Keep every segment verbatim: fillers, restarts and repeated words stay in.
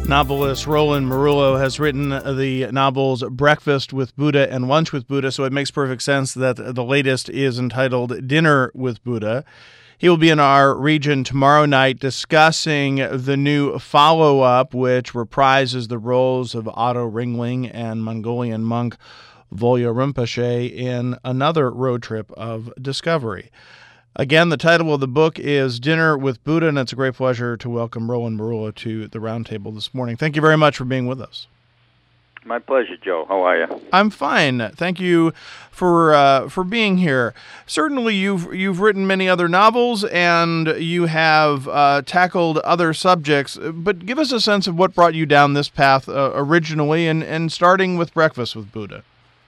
Novelist Roland Marullo has written the novels Breakfast with Buddha and Lunch with Buddha, so it makes perfect sense that the latest is entitled Dinner with Buddha. He will be in our region tomorrow night discussing the new follow-up, which reprises the roles of Otto Ringling and Mongolian monk Volya Rinpoche in another road trip of discovery. Again, the title of the book is Dinner with Buddha, and it's a great pleasure to welcome Roland Marullo to the roundtable this morning. Thank you very much for being with us. My pleasure, Joe. How are you? I'm fine. Thank you for uh, for being here. Certainly, you've you've written many other novels, and you have uh, tackled other subjects. But give us a sense of what brought you down this path uh, originally, and, and starting with Breakfast with Buddha.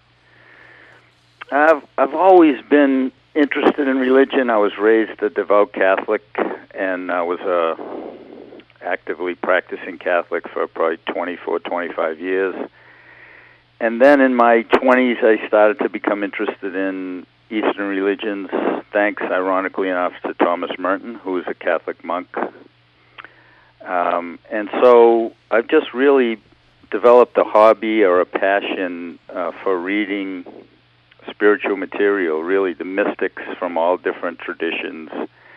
I've I've always been interested in religion. I was raised a devout Catholic, and I was a actively practicing Catholic for probably twenty-four, twenty-five years. And then in my twenties, I started to become interested in Eastern religions, thanks, ironically enough, to Thomas Merton, who was a Catholic monk. Um, and so I've just really developed a hobby or a passion uh, for reading spiritual material, really the mystics from all different traditions.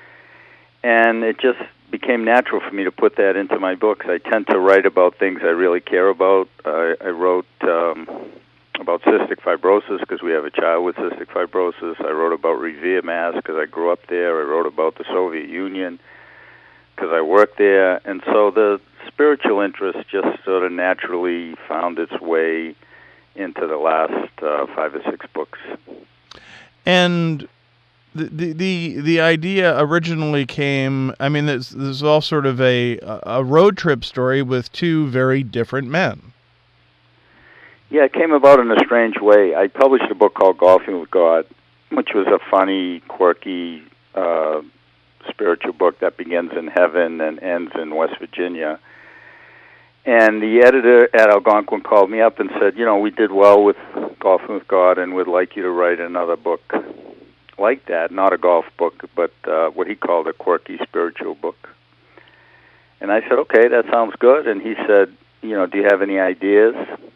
And it just became natural for me to put that into my books. I tend to write about things I really care about. I, I wrote um, about cystic fibrosis because we have a child with cystic fibrosis. I wrote about Revere, Mass because I grew up there. I wrote about the Soviet Union because I worked there. And so the spiritual interest just sort of naturally found its way into the last uh, five or six books. And the the the idea originally came, I mean, this, this is all sort of a a road trip story with two very different men. Yeah, it came about in a strange way. I published a book called Golfing with God, which was a funny, quirky, uh, spiritual book that begins in heaven and ends in West Virginia. And the editor at Algonquin called me up and said, you know, we did well with Golfing with God and would like you to write another book like that, not a golf book, but uh, what he called a quirky spiritual book. And I said, okay, that sounds good. And he said, you know, do you have any ideas?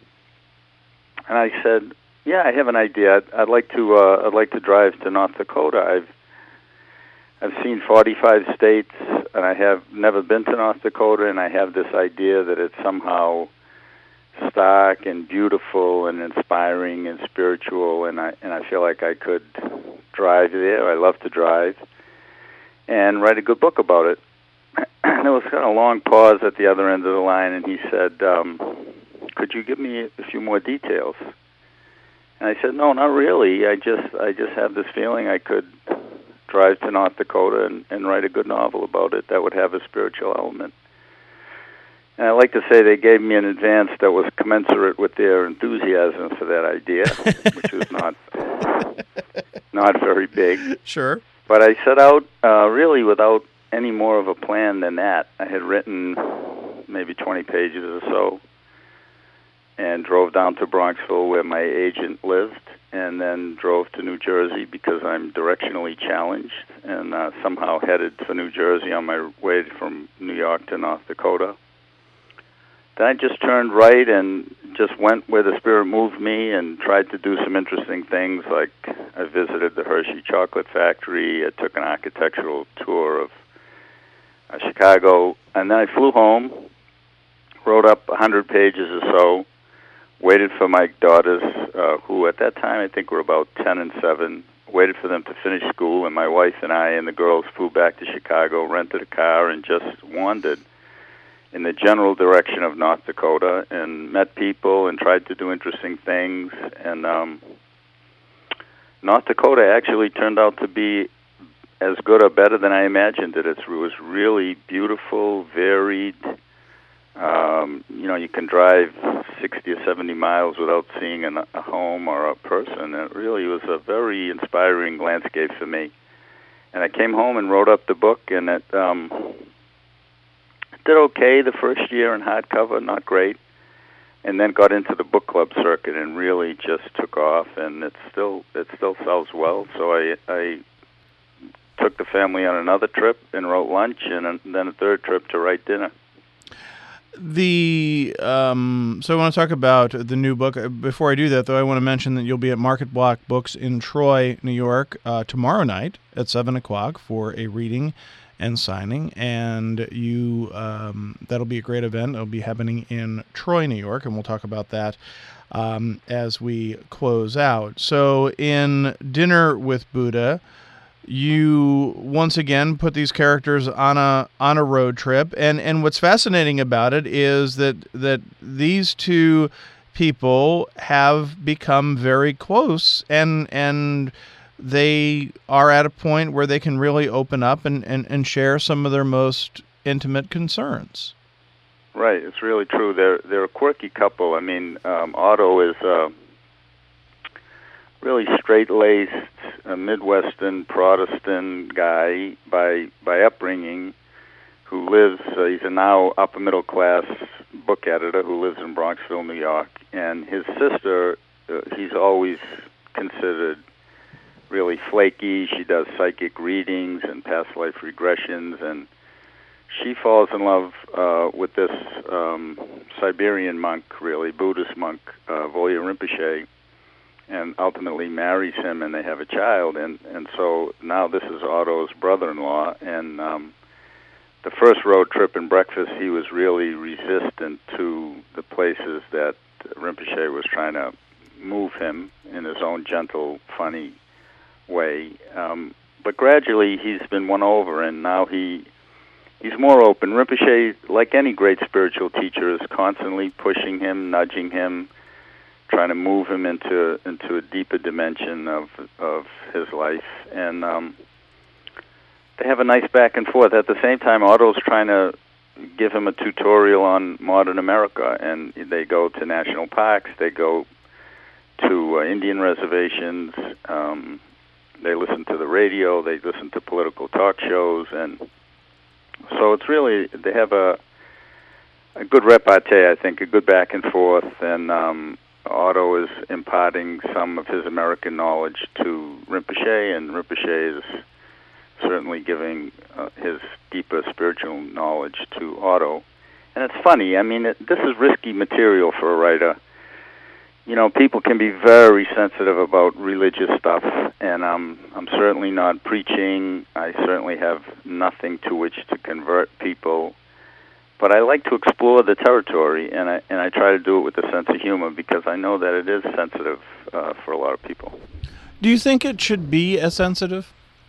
And I said, yeah, I have an idea. I'd, I'd like to uh, I'd like to drive to North Dakota. I've I've seen forty-five states, and I have never been to North Dakota, and I have this idea that it's somehow stark and beautiful and inspiring and spiritual, and I and I feel like I could drive there. I love to drive, and write a good book about it. And there was kind of a long pause at the other end of the line, and he said, um, could you give me a few more details? And I said, no, not really. I just I just have this feeling I could drive to North Dakota and, and write a good novel about it that would have a spiritual element. And I like to say they gave me an advance that was commensurate with their enthusiasm for that idea, which was not not very big. Sure. But I set out uh, really without any more of a plan than that. I had written maybe twenty pages or so and drove down to Bronxville where my agent lived, and then drove to New Jersey because I'm directionally challenged, and uh, somehow headed for New Jersey on my way from New York to North Dakota. Then I just turned right and just went where the Spirit moved me and tried to do some interesting things, like I visited the Hershey Chocolate Factory, I took an architectural tour of uh, Chicago, and then I flew home, wrote up one hundred pages or so, waited for my daughters, uh, who at that time I think were about ten and seven, waited for them to finish school, and my wife and I and the girls flew back to Chicago, rented a car, and just wandered in the general direction of North Dakota and met people and tried to do interesting things. And um, North Dakota actually turned out to be as good or better than I imagined it. It was really beautiful, varied. Um, you know, you can drive sixty or seventy miles without seeing an, a home or a person. It really was a very inspiring landscape for me. And I came home and wrote up the book, and it um, did okay the first year in hardcover, not great, and then got into the book club circuit and really just took off, and it still it still sells well. So I, I took the family on another trip and wrote lunch, and then a third trip to write dinner. The um, so I want to talk about the new book. Before I do that, though, I want to mention that you'll be at Market Block Books in Troy, New York, uh, tomorrow night at seven o'clock for a reading and signing, and you um, that'll be a great event. It'll be happening in Troy, New York, and we'll talk about that um, as we close out. So, in Dinner with Buddha, you once again put these characters on a on a road trip, and and what's fascinating about it is that that these two people have become very close, and and they are at a point where they can really open up and, and, and share some of their most intimate concerns. Right, it's really true. They're they're a quirky couple. I mean, um, Otto is uh, really straight-laced, a Midwestern Protestant guy by by upbringing, who lives. Uh, he's a now upper middle class book editor who lives in Bronxville, New York, and his sister. Uh, he's always considered really flaky. She does psychic readings and past life regressions, and she falls in love uh, with this um, Siberian monk, really Buddhist monk, uh, Volya Rinpoche, and ultimately marries him, and they have a child. And, and so now this is Otto's brother-in-law, and um, the first road trip and breakfast, he was really resistant to the places that Rinpoche was trying to move him in his own gentle, funny way. Um, but gradually he's been won over, and now he he's more open. Rinpoche, like any great spiritual teacher, is constantly pushing him, nudging him, trying to move him into into a deeper dimension of of his life, and um, they have a nice back and forth. At the same time, Otto's trying to give him a tutorial on modern America, and they go to national parks, they go to uh, Indian reservations, um, they listen to the radio, they listen to political talk shows, and so it's really, they have a a good repartee, I think, a good back and forth, and um, Otto is imparting some of his American knowledge to Rinpoche, and Rinpoche is certainly giving uh, his deeper spiritual knowledge to Otto. And it's funny, I mean, it, this is risky material for a writer. You know, people can be very sensitive about religious stuff, and um, I'm certainly not preaching. I certainly have nothing to which to convert people. But I like to explore the territory, and I and I try to do it with a sense of humor because I know that it is sensitive uh, for a lot of people. Do you think it should be as sensitive?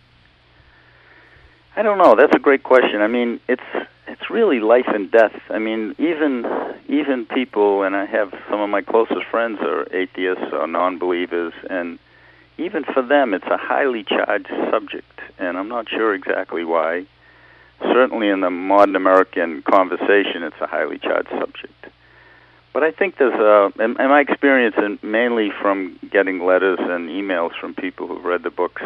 I don't know. That's a great question. I mean, it's it's really life and death. I mean, even even people, and I have some of my closest friends are atheists or non-believers, and even for them, it's a highly charged subject, and I'm not sure exactly why. Certainly in the modern American conversation, it's a highly charged subject. But I think there's a, and my experience, and mainly from getting letters and emails from people who've read the books,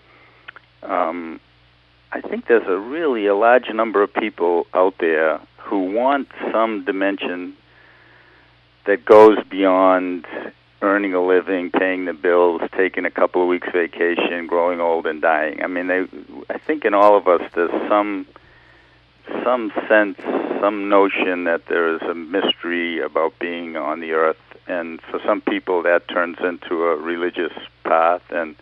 um, I think there's a really a large number of people out there who want some dimension that goes beyond earning a living, paying the bills, taking a couple of weeks vacation, growing old and dying. I mean, they, I think in all of us there's some some sense, some notion that there is a mystery about being on the earth, and for some people that turns into a religious path. And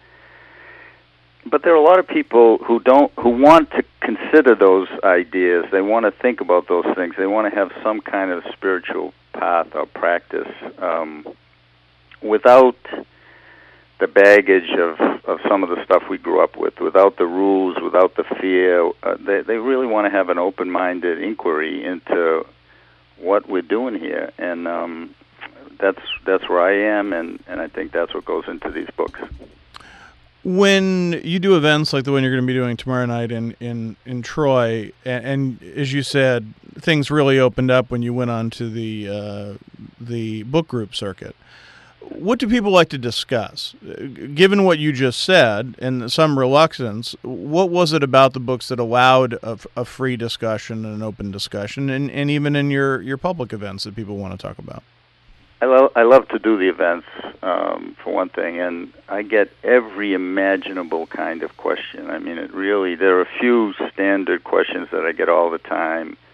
but there are a lot of people who don't, who want to consider those ideas. They want to think about those things. They want to have some kind of spiritual path or practice um, without the baggage of, of some of the stuff we grew up with, without the rules, without the fear. Uh, they, they really want to have an open-minded inquiry into what we're doing here. And um, that's that's where I am, and, and I think that's what goes into these books. When you do events like the one you're going to be doing tomorrow night in, in, in Troy, and, and as you said, things really opened up when you went on to the uh, the book group circuit. What do people like to discuss? Given what you just said and some reluctance, what was it about the books that allowed a, a free discussion and an open discussion, and, and even in your, your public events that people want to talk about? I love I love to do the events, um, for one thing, and I get every imaginable kind of question. I mean, it really, there are a few standard questions that I get all the time.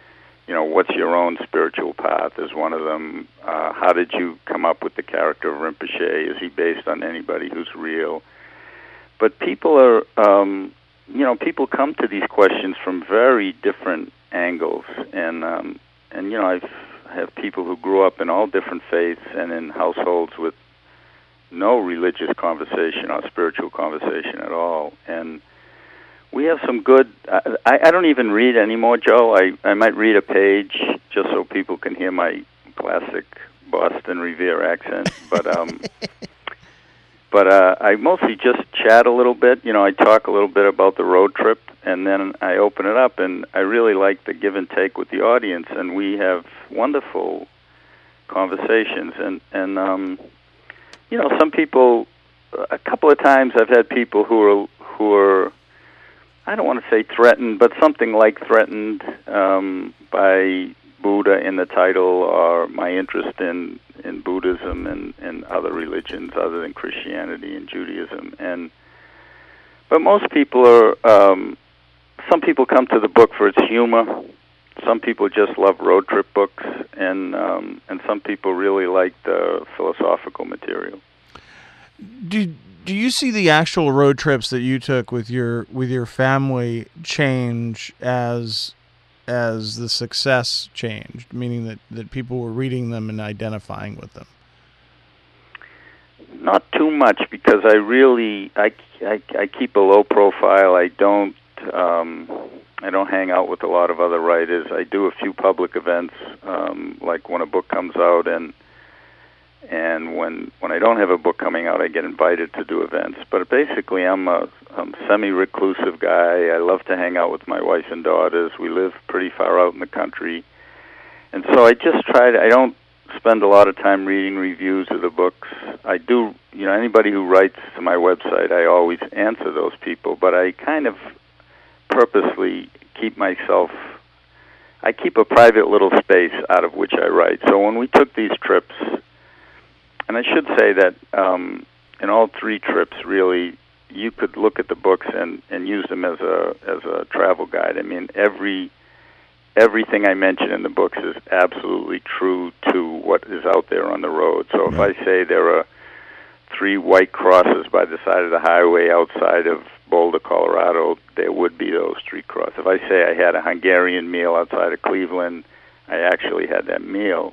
you know, what's your own spiritual path is one of them. Uh, how did you come up with the character of Rinpoche? Is he based on anybody who's real? But people are, um, you know, people come to these questions from very different angles, and um, and you know, I've have people who grew up in all different faiths and in households with no religious conversation or spiritual conversation at all, and we have some good. I, I don't even read anymore, Joe. I, I might read a page just so people can hear my classic Boston Revere accent, but um, but uh, I mostly just chat a little bit. You know, I talk a little bit about the road trip, and then I open it up, and I really like the give and take with the audience, and we have wonderful conversations, and and um, you know, some people. A couple of times I've had people who are who are. I don't want to say threatened, but something like threatened um, by Buddha in the title, or my interest in, in Buddhism and, and other religions other than Christianity and Judaism. And but most people are. Um, some people come to the book for its humor. Some people just love road trip books, and um, and some people really like the philosophical material. Do Do you see the actual road trips that you took with your with your family change as as the success changed, meaning that, that people were reading them and identifying with them? Not too much, because I really I, I, I keep a low profile. I don't um, I don't hang out with a lot of other writers. I do a few public events, um, like when a book comes out, and And when when I don't have a book coming out, I get invited to do events. But basically, I'm a I'm semi-reclusive guy. I love to hang out with my wife and daughters. We live pretty far out in the country. And so I just try to, I don't spend a lot of time reading reviews of the books. I do, you know, anybody who writes to my website, I always answer those people. But I kind of purposely keep myself, I keep a private little space out of which I write. So when we took these trips, and I should say that um, in all three trips, really, you could look at the books and, and use them as a as a travel guide. I mean, every everything I mention in the books is absolutely true to what is out there on the road. So if I say there are three white crosses by the side of the highway outside of Boulder, Colorado, there would be those three crosses. If I say I had a Hungarian meal outside of Cleveland, I actually had that meal,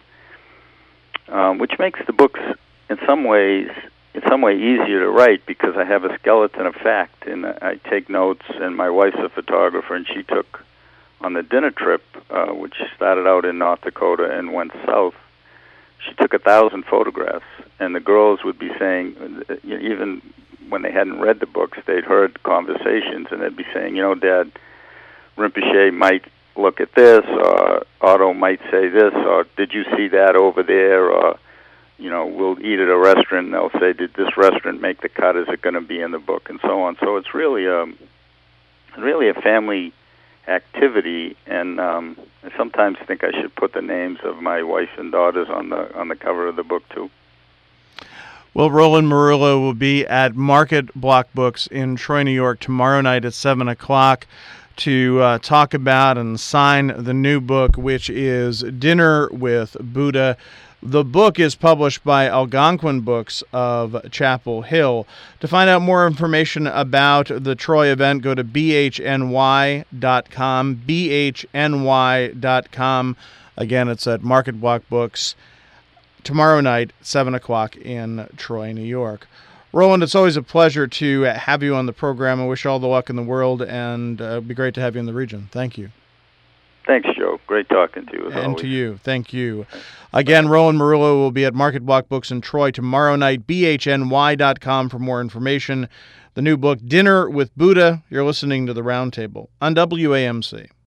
um, which makes the books in some ways, in some way easier to write, because I have a skeleton of fact, and I take notes, and my wife's a photographer, and she took, on the dinner trip, uh, which started out in North Dakota and went south, she took a thousand photographs, and the girls would be saying, even when they hadn't read the books, they'd heard conversations, and they'd be saying, you know, Dad, Rinpoche might look at this, or Otto might say this, or did you see that over there, or you know, we'll eat at a restaurant, and they'll say, did this restaurant make the cut? Is it going to be in the book? And so on. So it's really a, really a family activity, and um, I sometimes think I should put the names of my wife and daughters on the on the cover of the book, too. Well, Roland Merulo will be at Market Block Books in Troy, New York, tomorrow night at seven o'clock to uh, talk about and sign the new book, which is Dinner with Buddha. The book is published by Algonquin Books of Chapel Hill. To find out more information about the Troy event, go to b h n y dot com, b h n y dot com. Again, it's at Market Block Books tomorrow night, seven o'clock in Troy, New York. Roland, it's always a pleasure to have you on the program. I wish you all the luck in the world, and uh, it'd be great to have you in the region. Thank you. Thanks, Joe. Great talking to you, as and always. to you. Thank you. Again, Roland Merulo will be at Market Block Books in Troy tomorrow night. b h n y dot com for more information. The new book, Dinner with Buddha. You're listening to The Roundtable on W A M C.